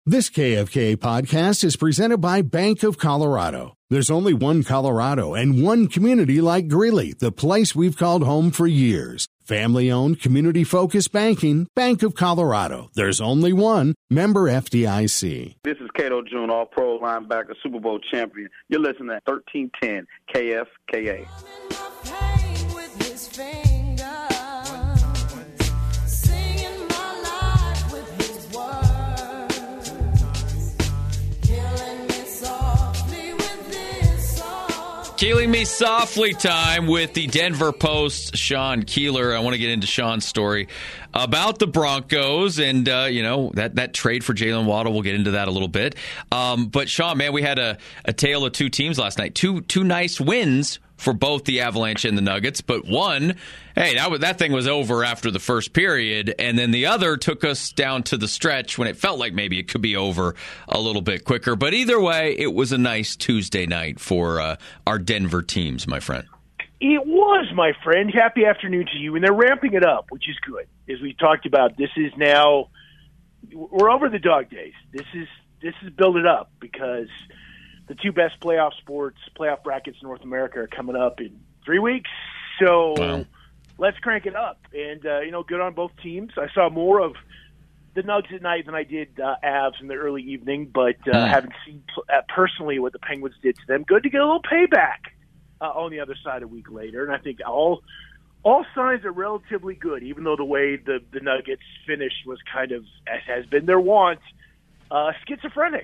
This KFK podcast is presented by Bank of Colorado. There's only one Colorado and one community like Greeley, the place we've called home for years. Family-owned, community-focused banking, Bank of Colorado. There's only one. Member FDIC. This is Cato June, all-pro linebacker, Super Bowl champion. You're listening to 1310 KFKA. Killing Me Softly time with the Denver Post's Sean Keeler. I want to get into Sean's story about the Broncos and, that trade for Jalen Waddle. We'll get into that a little bit. But, Sean, man, we had a tale of two teams last night. Two nice wins for both the Avalanche and the Nuggets, but one, hey, that thing was over after the first period, and then the other took us down to the stretch when it felt like maybe it could be over a little bit quicker. But either way, it was a nice Tuesday night for our Denver teams, my friend. It was, my friend. Happy afternoon to you. And they're ramping it up, which is good. As we talked about, this is now – we're over the dog days. This is build it up because – the two best playoff brackets in North America are coming up in 3 weeks. So Let's crank it up. And, good on both teams. I saw more of the Nugs at night than I did Avs in the early evening, but having seen personally what the Penguins did to them, good to get a little payback on the other side a week later. And I think all signs are relatively good, even though the way the Nuggets finished was kind of, as has been their want, schizophrenic.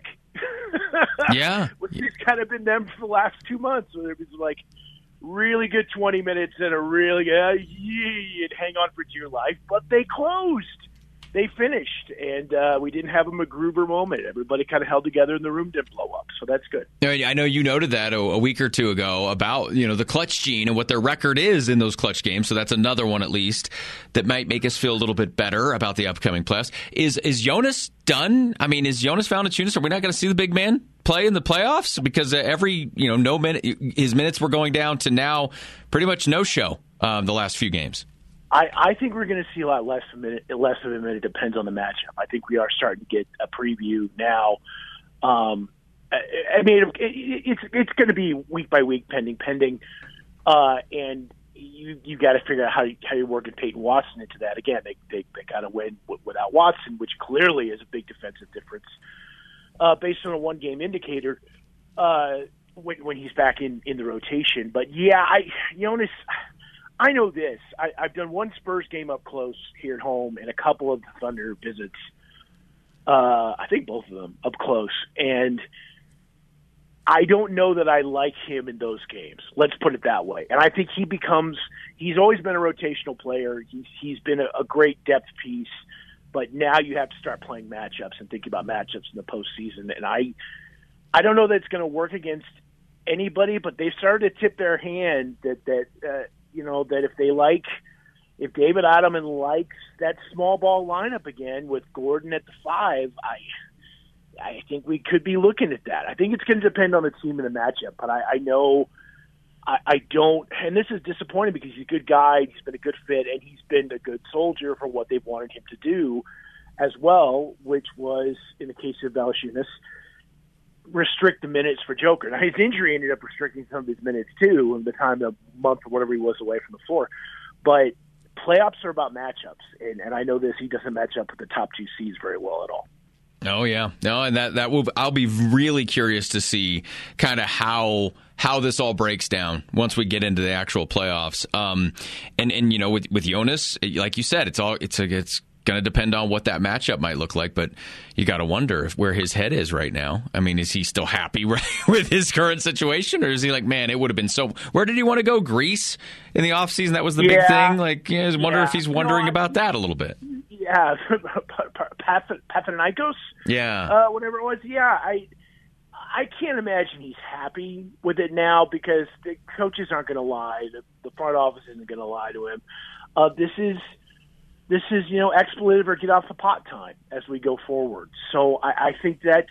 Yeah. Which has kind of been them for the last 2 months. Where it was like really good 20 minutes and a really you'd hang on for dear life, but they closed. They finished, and we didn't have a MacGruber moment. Everybody kind of held together, and the room didn't blow up, so that's good. I know you noted that a week or two ago about the clutch gene and what their record is in those clutch games. So that's another one at least that might make us feel a little bit better about the upcoming playoffs. Is Jonas done? I mean, is Jonas Valanciunas? Are we not going to see the big man play in the playoffs? Because every no minute his minutes were going down to now pretty much no show the last few games. I think we're going to see a lot less of him. It depends on the matchup. I think we are starting to get a preview now. It's going to be week by week, pending, and you got to figure out how you're working Peyton Watson into that. Again, they got to win without Watson, which clearly is a big defensive difference based on a one-game indicator when he's back in the rotation. But yeah, Jonas. I know this. I've done one Spurs game up close here at home and a couple of Thunder visits. I think both of them up close. And I don't know that I like him in those games. Let's put it that way. And I think he's always been a rotational player. He's been a great depth piece. But now you have to start playing matchups and thinking about matchups in the postseason. And I don't know that it's going to work against anybody, but they've started to tip their hand that if David Ottoman likes that small ball lineup again with Gordon at the 5, I think we could be looking at that. I think it's going to depend on the team and the matchup, but I know I don't, and this is disappointing because he's a good guy, he's been a good fit, and he's been a good soldier for what they've wanted him to do as well, which was, in the case of Valanciunas, restrict the minutes for Joker. Now, his injury ended up restricting some of his minutes, too, in the time, a month or whatever he was away from the floor. But playoffs are about matchups, and I know this, he doesn't match up with the top two seeds very well at all. Oh, yeah. No, and that will, I'll be really curious to see kind of how this all breaks down once we get into the actual playoffs. And with Jonas, like you said, it's going to depend on what that matchup might look like, but you got to wonder where his head is right now. I mean, is he still happy with his current situation, or is he like, man, it would have been so... Where did he want to go? Greece in the offseason? That was the big thing? Like, I wonder if he's wondering about that a little bit. Yeah, Panathinaikos? Yeah. Whatever it was. Yeah, I can't imagine he's happy with it now because the coaches aren't going to lie. The front office isn't going to lie to him. This is expletive or get off the pot time as we go forward. So I think that's,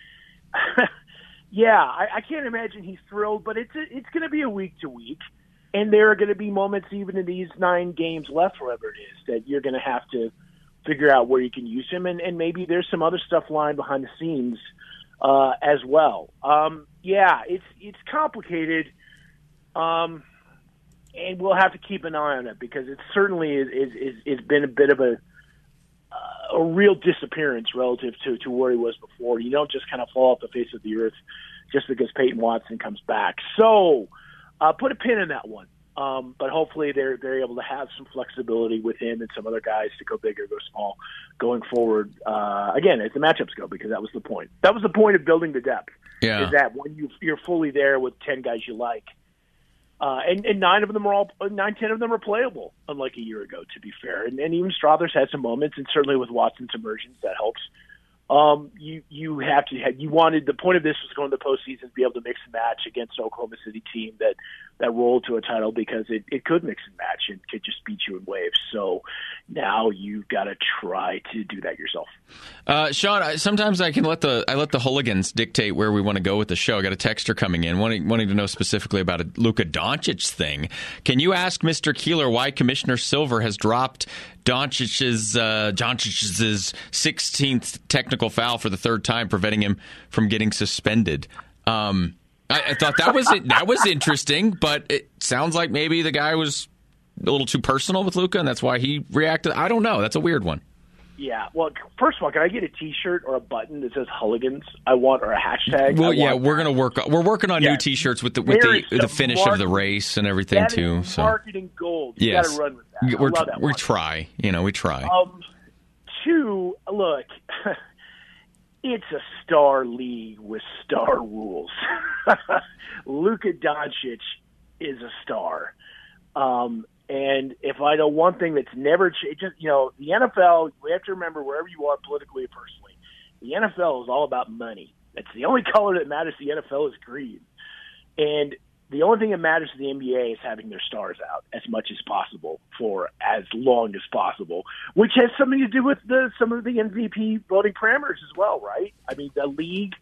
I can't imagine he's thrilled, but it's going to be a week to week. And there are going to be moments even in these 9 games left, whatever it is, that you're going to have to figure out where you can use him, and maybe there's some other stuff lying behind the scenes as well. It's complicated, and we'll have to keep an eye on it because it certainly is been a bit of a real disappearance relative to where he was before. You don't just kind of fall off the face of the earth just because Peyton Watson comes back. So put a pin in that one. But hopefully they're able to have some flexibility with him and some other guys to go big or go small going forward. Again, as the matchups go, because that was the point. That was the point of building the depth. Yeah. Is that when you're fully there with 10 guys you like, and 9 of them are 10 of them are playable, unlike a year ago, to be fair. And even Strother's had some moments, and certainly with Watson's emergence, that helps. You wanted, the point of this was going to the postseason to be able to mix and match against an Oklahoma City team that rolled to a title because it could mix and match and could just beat you in waves. So now you've got to try to do that yourself. Sean, sometimes I let the hooligans dictate where we want to go with the show. I got a texter coming in wanting to know specifically about a Luka Doncic thing. Can you ask Mr. Keeler why Commissioner Silver has dropped Doncic's 16th technical foul for the third time, preventing him from getting suspended? I thought that was interesting, but it sounds like maybe the guy was a little too personal with Luka, and that's why he reacted. I don't know. That's a weird one. Yeah. Well, first of all, can I get a T-shirt or a button that says "Hooligans"? or a hashtag. Well, yeah, we're working on new T-shirts with the finish of the race and everything too. So marketing gold. You got to run with that. We try. We try. Two, look. It's a star league with star rules. Luka Doncic is a star. And if I know one thing that's never changed, the NFL, we have to remember wherever you are politically or personally, the NFL is all about money. That's the only color that matters to the NFL is green. And the only thing that matters to the NBA is having their stars out as much as possible for as long as possible, which has something to do with some of the MVP voting parameters as well, right? I mean, the league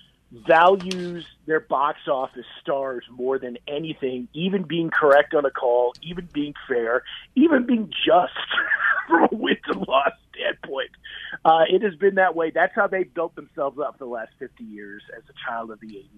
values their box office stars more than anything, even being correct on a call, even being fair, even being just from a wins and loss standpoint. It has been that way. That's how they built themselves up for the last 50 years as a child of the 80s.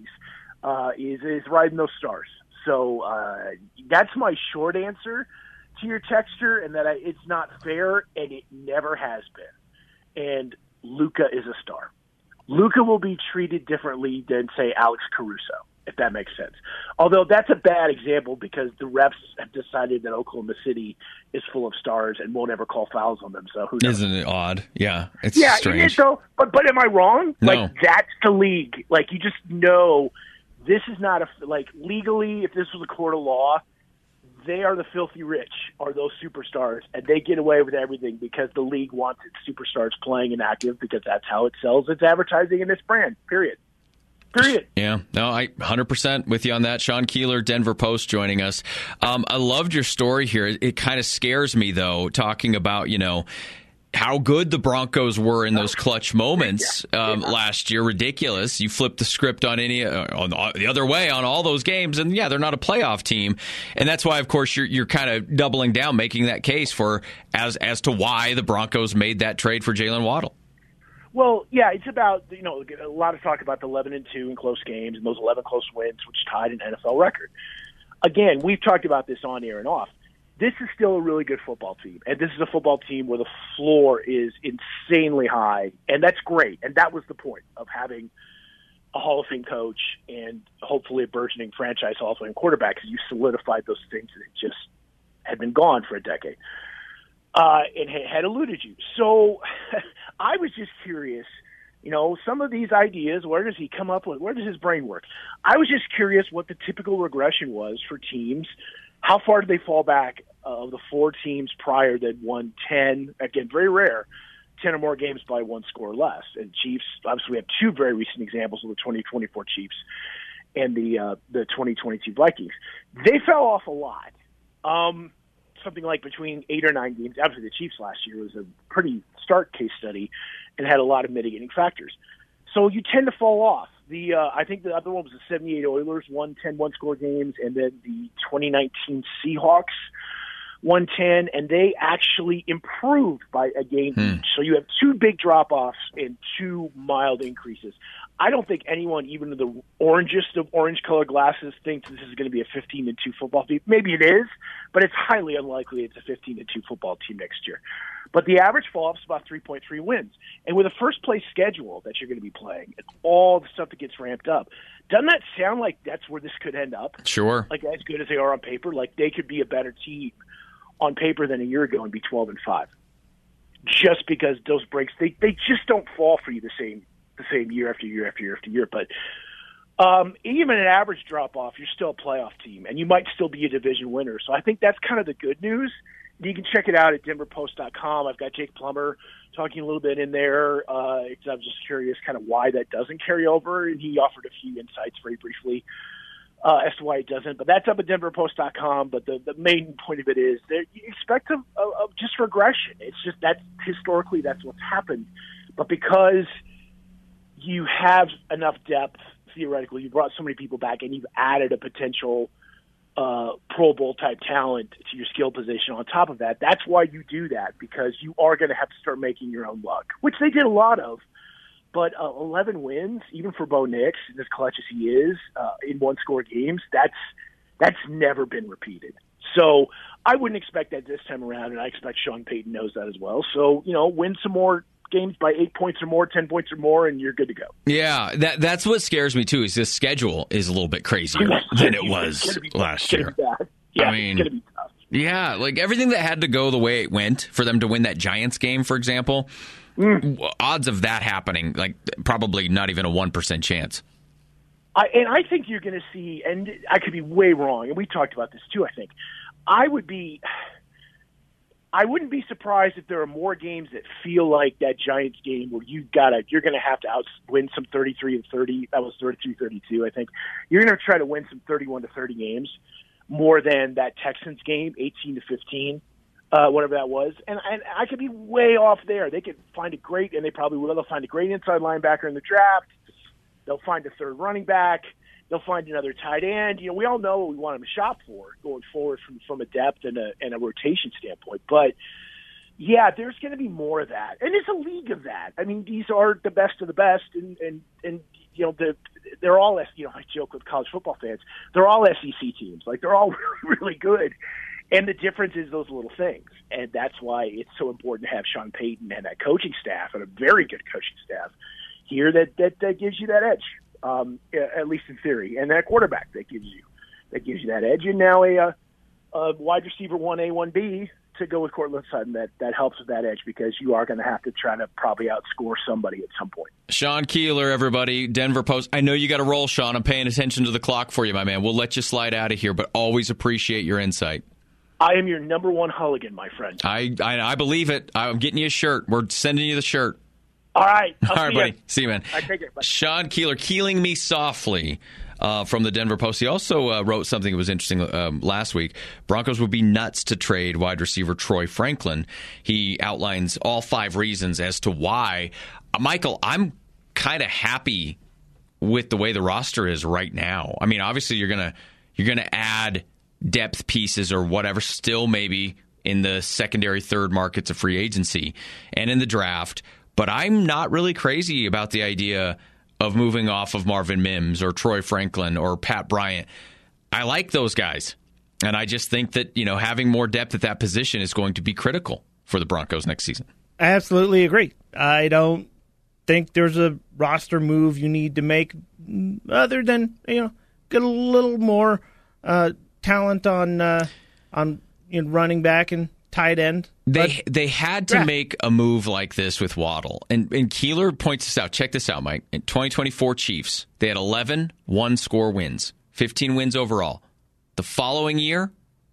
Is riding those stars. So that's my short answer to your texter, and that it's not fair, and it never has been. And Luka is a star. Luka will be treated differently than, say, Alex Caruso, if that makes sense. Although that's a bad example because the refs have decided that Oklahoma City is full of stars and won't ever call fouls on them. So who knows? Isn't it odd? Yeah, it's strange. Yeah, it is though. But am I wrong? No. Like, that's the league. Like, you just know this is not legally, if this was a court of law, they are the filthy rich, are those superstars, and they get away with everything because the league wants its superstars playing and active because that's how it sells its advertising and its brand, period. Yeah, no, I 100% with you on that. Sean Keeler, Denver Post, joining us. I loved your story here. It kind of scares me, though, talking about, how good the Broncos were in those clutch moments last year. Ridiculous. You flip the script on the other way on all those games, and they're not a playoff team. And that's why, of course, you're kind of doubling down, making that case for as to why the Broncos made that trade for Jalen Waddle. Well, yeah, it's about, a lot of talk about the 11-2 in close games and those 11 close wins, which tied an NFL record. Again, we've talked about this on air and off. This is still a really good football team, and this is a football team where the floor is insanely high, and that's great. And that was the point of having a Hall of Fame coach and hopefully a burgeoning franchise Hall of Fame quarterback, because you solidified those things that just had been gone for a decade and had eluded you. So I was just curious, some of these ideas, where does he come up with? Where does his brain work? I was just curious what the typical regression was for teams. How far did they fall back of the 4 teams prior that won 10, again, very rare, 10 or more games by 1 score or less? And Chiefs, obviously we have 2 very recent examples of the 2024 Chiefs and the 2022 Vikings. They fell off a lot. Something like between 8 or 9 games. Obviously the Chiefs last year was a pretty stark case study and had a lot of mitigating factors. So you tend to fall off. I think the other one was the 78 Oilers, won 10 one-score games, and then the 2019 Seahawks 110, and they actually improved by a game each. So you have 2 big drop-offs and 2 mild increases. I don't think anyone, even the orangest of orange-colored glasses, thinks this is going to be a 15-2 football team. Maybe it is, but it's highly unlikely it's a 15-2 football team next year. But the average fall-off is about 3.3 wins. And with a first-place schedule that you're going to be playing, and all the stuff that gets ramped up, doesn't that sound like that's where this could end up? Sure. Like, as good as they are on paper, like they could be a better team on paper than a year ago and be 12-5. Just because those breaks, they just don't fall for you the same year after year after year after year. But even an average drop-off, you're still a playoff team, and you might still be a division winner. So I think that's kind of the good news. You can check it out at denverpost.com. I've got Jake Plummer talking a little bit in there. I'm just curious kind of why that doesn't carry over, and he offered a few insights very briefly as to why it doesn't. But that's up at denverpost.com. But the main point of it is that you expect a just regression. It's just that's historically that's what's happened. But because you have enough depth, theoretically, you brought so many people back, and you've added a potential Pro Bowl type talent to your skill position on top of that. That's why you do that, because you are going to have to start making your own luck, which they did a lot of. But 11 wins, even for Bo Nix, as clutch as he is in one-score games, that's never been repeated. So I wouldn't expect that this time around, and I expect Sean Payton knows that as well. So, win some more games by 8 points or more, 10 points or more, and you're good to go. Yeah, that's what scares me too. Is this schedule is a little bit crazier than it was last year. Yeah, I mean, it's going to be tough. Yeah, like everything that had to go the way it went for them to win that Giants game, for example, odds of that happening, like probably not even a 1% chance. I think you're going to see, and I could be way wrong, and we talked about this too, I think. I wouldn't be surprised if there are more games that feel like that Giants game where you're going to have to win some 33-30. That was 33-32, I think. You're going to try to win some 31-30 games more than that Texans game, 18-15, whatever that was. And I could be way off there. They could find a great, and they probably will. They'll find a great inside linebacker in the draft. They'll find a third running back. They'll find another tight end. We all know what we want them to shop for going forward from a depth and a rotation standpoint. But, yeah, there's going to be more of that. And it's a league of that. I mean, these are the best of the best. And they're all, I joke with college football fans, they're all SEC teams. Like, they're all really, really good. And the difference is those little things. And that's why it's so important to have Sean Payton and that coaching staff, and a very good coaching staff here that gives you that edge. At least in theory, and that quarterback that gives you that edge, and now a wide receiver 1A, 1B to go with Courtland Sutton that helps with that edge, because you are going to have to try to probably outscore somebody at some point. Sean Keeler, everybody, Denver Post. I know you got to roll, Sean. I'm paying attention to the clock for you, my man. We'll let you slide out of here, but always appreciate your insight. I am your number one Hulligan, my friend. I believe it. I'm getting you a shirt. We're sending you the shirt. All right. All right, buddy. See you, man. I take it. Bye. Sean Keeler, Keeling Me Softly from the Denver Post. He also wrote something that was interesting last week. Broncos would be nuts to trade wide receiver Troy Franklin. He outlines all 5 reasons as to why. Michael, I'm kind of happy with the way the roster is right now. I mean, obviously you're gonna add depth pieces or whatever, still maybe in the secondary, third markets of free agency and in the draft. But I'm not really crazy about the idea of moving off of Marvin Mims or Troy Franklin or Pat Bryant. I like those guys. And I just think that, having more depth at that position is going to be critical for the Broncos next season. I absolutely agree. I don't think there's a roster move you need to make other than, get a little more talent on running back and tight end. They had to make a move like this with Waddle. And Keeler points this out. Check this out, Mike. In 2024 Chiefs, they had 11 one-score wins, 15 wins overall. The following year,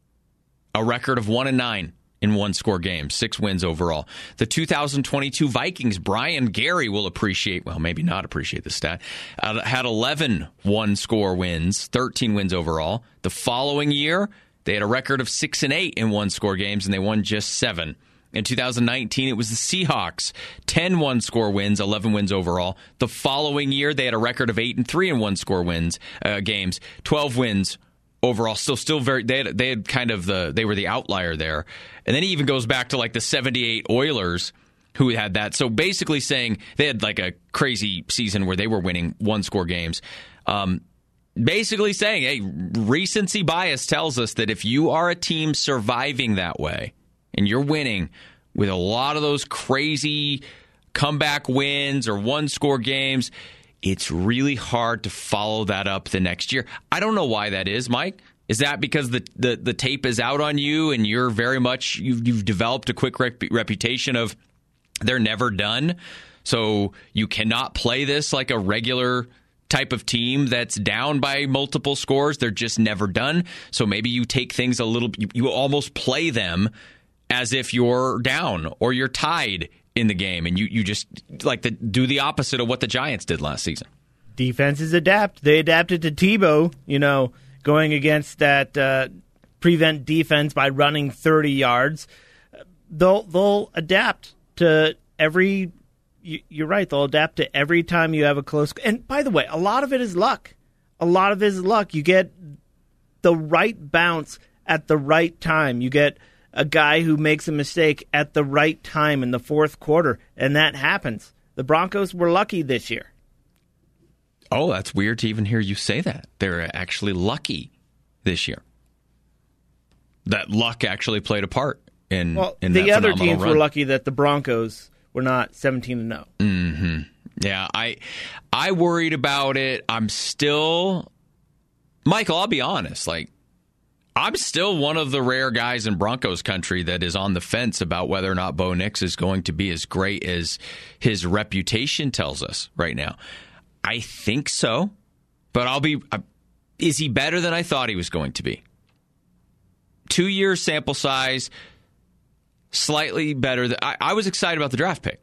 a record of 1-9 in one-score games, 6 wins overall. The 2022 Vikings, Brian Gary will appreciate, well, maybe not appreciate the stat, had 11 one-score wins, 13 wins overall. The following year, they had a record of 6-8 in one-score games, and they won just 7. In 2019, it was the Seahawks, 10 one-score wins, 11 wins overall. The following year, they had a record of 8-3 in one-score games, 12 wins overall. Still very. They had kind of they were the outlier there, and then he even goes back to like the '78 Oilers, who had that. So basically saying they had like a crazy season where they were winning 1-score games. Basically saying, hey, recency bias tells us that if you are a team surviving that way and you're winning with a lot of those crazy comeback wins or 1-score games, it's really hard to follow that up the next year. I don't know why that is, Mike. Is that because the tape is out on you and you're very much, you've developed a quick reputation of they're never done, so you cannot play this like a regular type of team that's down by multiple scores? They're just never done. So maybe you take things a little, you almost play them as if you're down or you're tied in the game, and you just like to do the opposite of what the Giants did last season. Defenses adapt. They adapted to Tebow, going against that prevent defense by running 30 yards. They'll adapt to every. You're right. They'll adapt to every time you have a close. And by the way, a lot of it is luck. You get the right bounce at the right time. You get a guy who makes a mistake at the right time in the fourth quarter, and that happens. The Broncos were lucky this year. Oh, that's weird to even hear you say that. They're actually lucky this year. That luck actually played a part in the other teams run. Were lucky that the Broncos were not 17-0. Mm-hmm. Yeah, I worried about it. I'm still, Michael, I'll be honest, I'm still one of the rare guys in Broncos country that is on the fence about whether or not Bo Nix is going to be as great as his reputation tells us right now. I think so, but is he better than I thought he was going to be? 2-year sample size, slightly better. I was excited about the draft pick,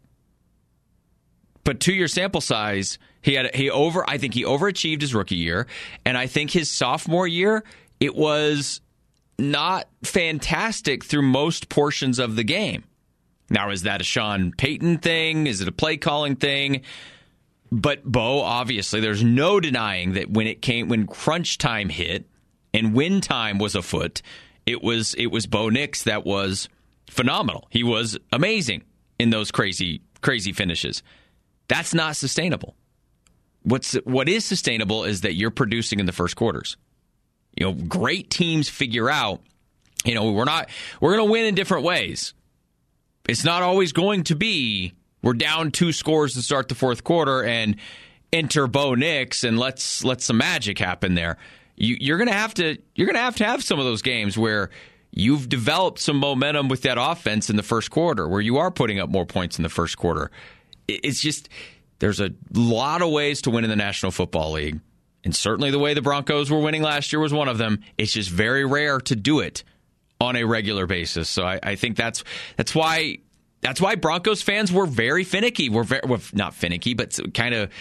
but 2-year sample size, I think he overachieved his rookie year, and I think his sophomore year, it was not fantastic through most portions of the game. Now, is that a Sean Payton thing? Is it a play calling thing? But Bo, obviously, there's no denying that when crunch time hit and win time was afoot, it was Bo Nix that was phenomenal. He was amazing in those crazy finishes. That's not sustainable. What is sustainable is that you're producing in the first quarters. Great teams figure out, we're going to win in different ways. It's not always going to be we're down 2 scores to start the fourth quarter and enter Bo Nix and let's some magic happen there. You're going to have to have some of those games where you've developed some momentum with that offense in the first quarter, where you are putting up more points in the first quarter. It's just there's a lot of ways to win in the National Football League. And certainly the way the Broncos were winning last year was one of them. It's just very rare to do it on a regular basis. So I think that's why Broncos fans were very finicky. Not finicky, but kind of,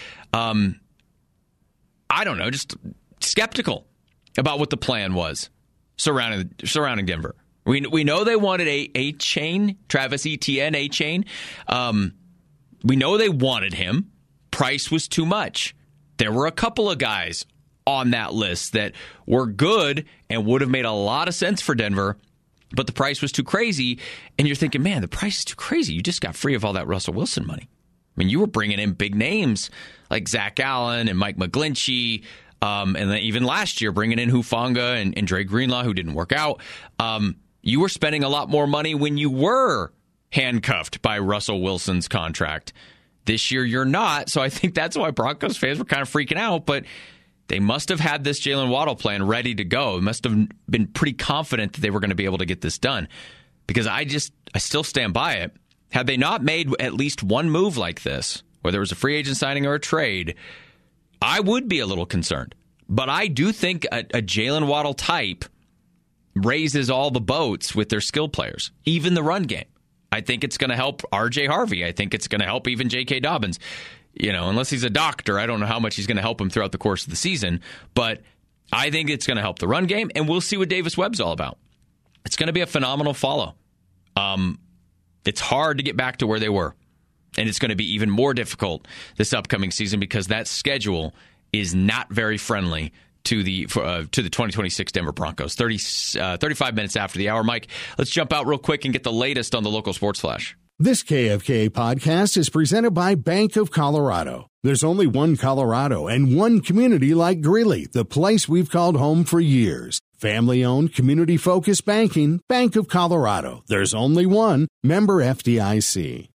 just skeptical about what the plan was surrounding Denver. We know they wanted a chain, Travis Etienne, a chain. We know they wanted him. Price was too much. There were a couple of guys on that list that were good and would have made a lot of sense for Denver, but the price was too crazy. And you're thinking, man, the price is too crazy. You just got free of all that Russell Wilson money. I mean, you were bringing in big names like Zach Allen and Mike McGlinchey, and then even last year bringing in Hufanga and Dre Greenlaw, who didn't work out. You were spending a lot more money when you were handcuffed by Russell Wilson's contract. This year, you're not. So I think that's why Broncos fans were kind of freaking out. But they must have had this Jalen Waddle plan ready to go. They must have been pretty confident that they were going to be able to get this done. Because I still stand by it. Had they not made at least one move like this, whether it was a free agent signing or a trade, I would be a little concerned. But I do think a Jalen Waddle type raises all the boats with their skill players, even the run game. I think it's going to help R.J. Harvey. I think it's going to help even J.K. Dobbins. Unless he's a doctor, I don't know how much he's going to help him throughout the course of the season. But I think it's going to help the run game, and we'll see what Davis Webb's all about. It's going to be a phenomenal follow. It's hard to get back to where they were, and it's going to be even more difficult this upcoming season because that schedule is not very friendly to the 2026 Denver Broncos. 35 minutes after the hour. Mike, let's jump out real quick and get the latest on the local sports flash. This KFKA podcast is presented by Bank of Colorado. There's only one Colorado and one community like Greeley, the place we've called home for years. Family-owned, community-focused banking, Bank of Colorado. There's only one. Member FDIC.